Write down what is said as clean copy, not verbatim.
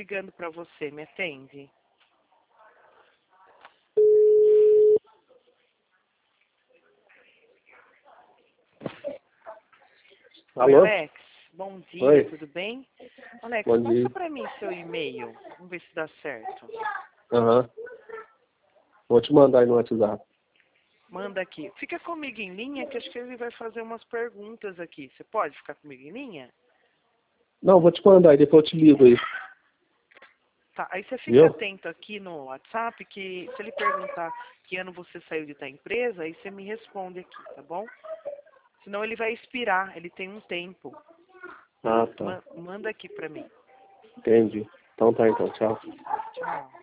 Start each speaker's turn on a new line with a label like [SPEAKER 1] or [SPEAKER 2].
[SPEAKER 1] ligando para você. Me atende? Oi,
[SPEAKER 2] Alô?
[SPEAKER 1] Alex. Bom dia,
[SPEAKER 2] Oi,
[SPEAKER 1] tudo bem? Alex,
[SPEAKER 2] bom
[SPEAKER 1] passa
[SPEAKER 2] dia.
[SPEAKER 1] para mim seu e-mail. Vamos ver se dá certo.
[SPEAKER 2] Aham. Vou te mandar aí no WhatsApp.
[SPEAKER 1] Manda aqui. Fica comigo em linha, que acho que ele vai fazer umas perguntas aqui. Você pode ficar comigo em linha?
[SPEAKER 2] Não, vou te mandar aí, depois eu te ligo aí.
[SPEAKER 1] Tá, aí você fica
[SPEAKER 2] Viu?
[SPEAKER 1] atento aqui no WhatsApp, que se ele perguntar que ano você saiu de tal empresa, aí você me responde aqui, tá bom? Senão ele vai expirar, ele tem um tempo.
[SPEAKER 2] Ah, tá.
[SPEAKER 1] Manda aqui pra mim.
[SPEAKER 2] Entendi. Então tá, então. Tchau.
[SPEAKER 1] Tchau.